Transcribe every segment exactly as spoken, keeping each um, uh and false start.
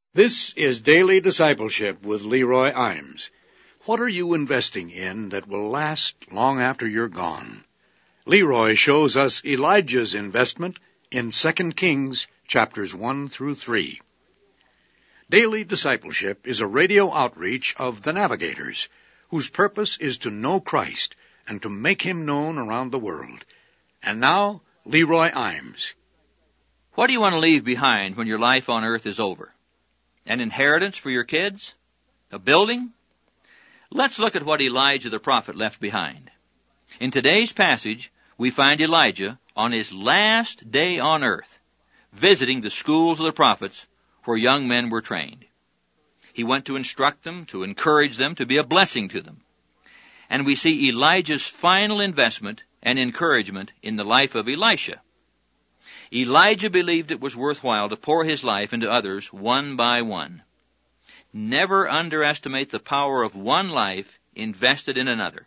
This is Daily Discipleship with Leroy Imes. What are you investing in that will last long after you're gone? Leroy shows us Elijah's investment in Second Kings chapters one through three. Daily Discipleship is a radio outreach of the Navigators, whose purpose is to know Christ and to make him known around the world. And now, Leroy Imes. What do you want to leave behind when your life on earth is over? An inheritance for your kids? A building? Let's look at what Elijah the prophet left behind. In today's passage, we find Elijah on his last day on earth, visiting the schools of the prophets where young men were trained. He went to instruct them, to encourage them, to be a blessing to them. And we see Elijah's final investment and encouragement in the life of Elisha. Elijah believed it was worthwhile to pour his life into others one by one. Never underestimate the power of one life invested in another.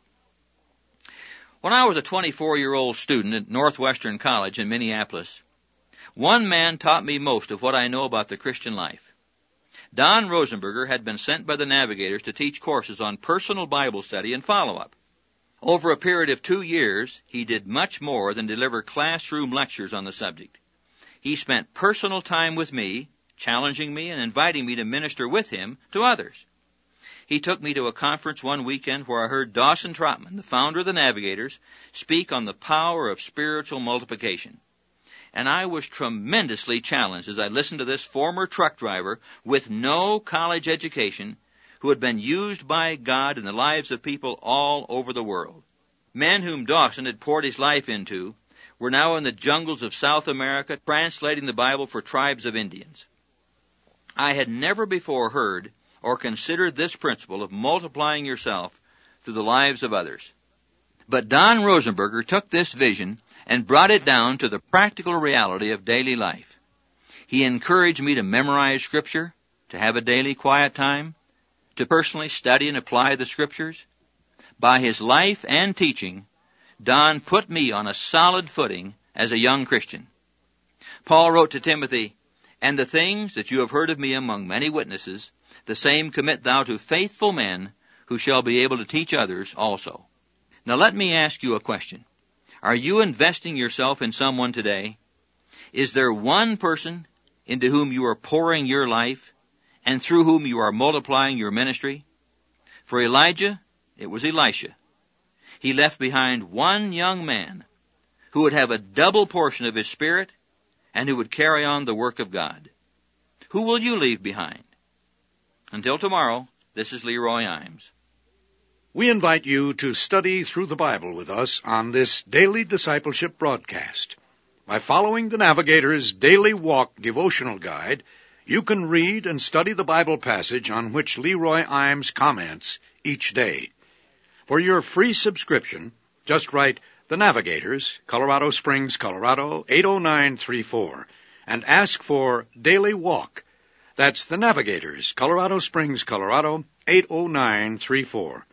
When I was a twenty-four-year-old student at Northwestern College in Minneapolis, one man taught me most of what I know about the Christian life. Don Rosenberger had been sent by the Navigators to teach courses on personal Bible study and follow-up. Over a period of two years, he did much more than deliver classroom lectures on the subject. He spent personal time with me, challenging me and inviting me to minister with him to others. He took me to a conference one weekend where I heard Dawson Trotman, the founder of the Navigators, speak on the power of spiritual multiplication. And I was tremendously challenged as I listened to this former truck driver with no college education who had been used by God in the lives of people all over the world. Men whom Dawson had poured his life into were now in the jungles of South America translating the Bible for tribes of Indians. I had never before heard or considered this principle of multiplying yourself through the lives of others. But Don Rosenberger took this vision and brought it down to the practical reality of daily life. He encouraged me to memorize Scripture, to have a daily quiet time, to personally study and apply the Scriptures. By his life and teaching, Don put me on a solid footing as a young Christian. Paul wrote to Timothy, "And the things that you have heard of me among many witnesses, the same commit thou to faithful men who shall be able to teach others also." Now let me ask you a question. Are you investing yourself in someone today? Is there one person into whom you are pouring your life and through whom you are multiplying your ministry? For Elijah, it was Elisha. He left behind one young man who would have a double portion of his spirit and who would carry on the work of God. Who will you leave behind? Until tomorrow, this is Leroy Imes. We invite you to study through the Bible with us on this Daily Discipleship broadcast. By following the Navigator's Daily Walk devotional guide, you can read and study the Bible passage on which Leroy Imes comments each day. For your free subscription, just write The Navigators, Colorado Springs, Colorado, eight oh nine three four, and ask for Daily Walk. That's The Navigators, Colorado Springs, Colorado, eight oh nine three four.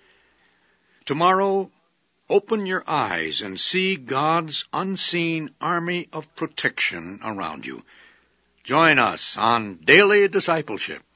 Tomorrow, open your eyes and see God's unseen army of protection around you. Join us on Daily Discipleship.